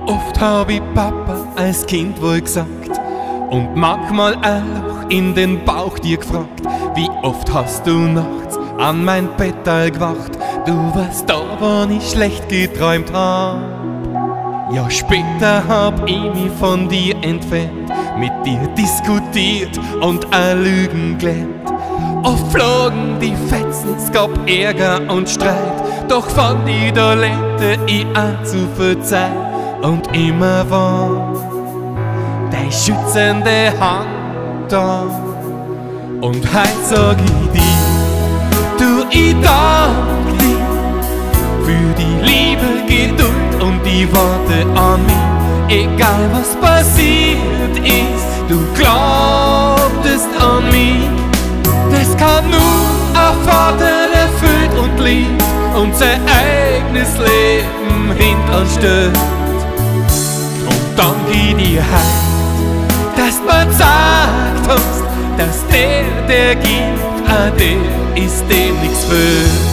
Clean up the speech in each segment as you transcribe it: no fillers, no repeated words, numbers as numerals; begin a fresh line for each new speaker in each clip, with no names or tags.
oft hab ich Papa als Kind wohl gesagt und manchmal auch in den Bauch dir gefragt, wie oft hast du nachts an mein Bettal gewacht, du warst da, wann ich schlecht geträumt hab. Ja, später hab ich mich von dir entfernt, mit dir diskutiert und a Lügen gelernt. Oft flogen die Fetzen, es gab Ärger und Streit, doch fand ich, da lernte ich auch zu verzeihen. Und immer war deine schützende Hand da. Und heut sag ich dir, du, ich dank dir für die Liebe, Geduld und die Worte an mich. Egal was passiert ist, du glaubtest an mich. Das kann nur ein Vater, der fühlt und liebt und sein eigenes Leben hinten stellt. Und dank ich dir heut, dass du mir gesagt hast, dass der gibt, a der ist dem nichts fehlt.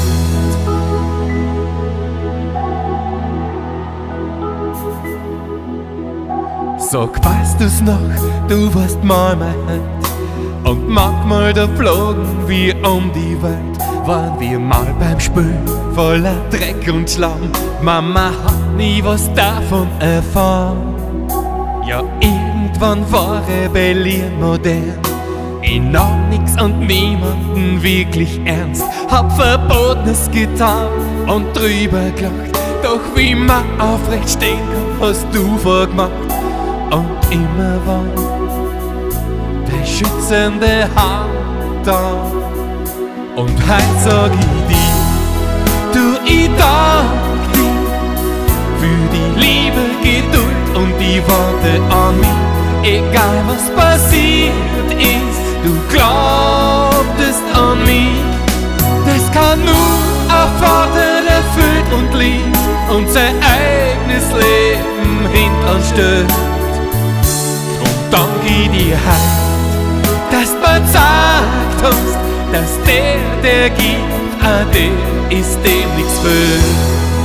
Sag, weißt du's noch, du warst mal mein Hand. Und manchmal da flogen wir um die Welt, waren wir mal beim Spülen voller Dreck und Schlamm. Mama hat nie was davon erfahren. Ja, irgendwann war Rebellion modern. Ich nahm nix und niemanden wirklich ernst, hab Verbotenes getan und drüber gelacht. Doch wie man aufrecht stehen kann, hast du vorgemacht. Und immer war deine schützende Hand da. Und heut sag ich dir, du, ich dank dir für die Liebe, Geduld und die Worte an mich. Egal was passiert ist, du glaubtest an mich. Das kann nur ein Vater, der fühlt und liebt und sein eigenes Leben hinten stellt. Dank ich dir heut, dass du mir gesagt hast, dass der gibt, a der ist dem nichts fehlt.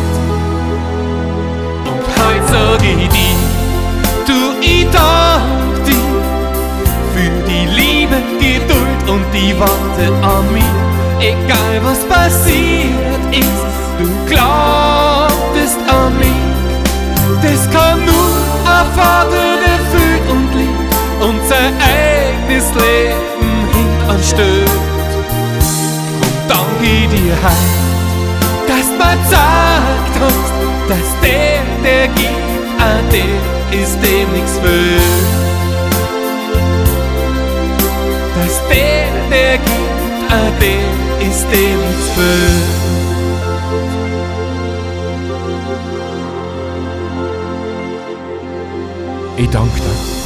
Und heut sag ich dir, du, ich dank dir für die Liebe, Geduld und die Worte an mich. Egal was passiert ist, du glaubtest an mich. Das kann nur ein Vater, der fühlt und liebt und sein eigenes Leben hinten stellt. Drum dank ich dir heut, dass du mir gesagt hast, dass der gibt, a der ist dem nichts fehlt. Dass der gibt, a der ist dem nichts fehlt. Ich danke dir.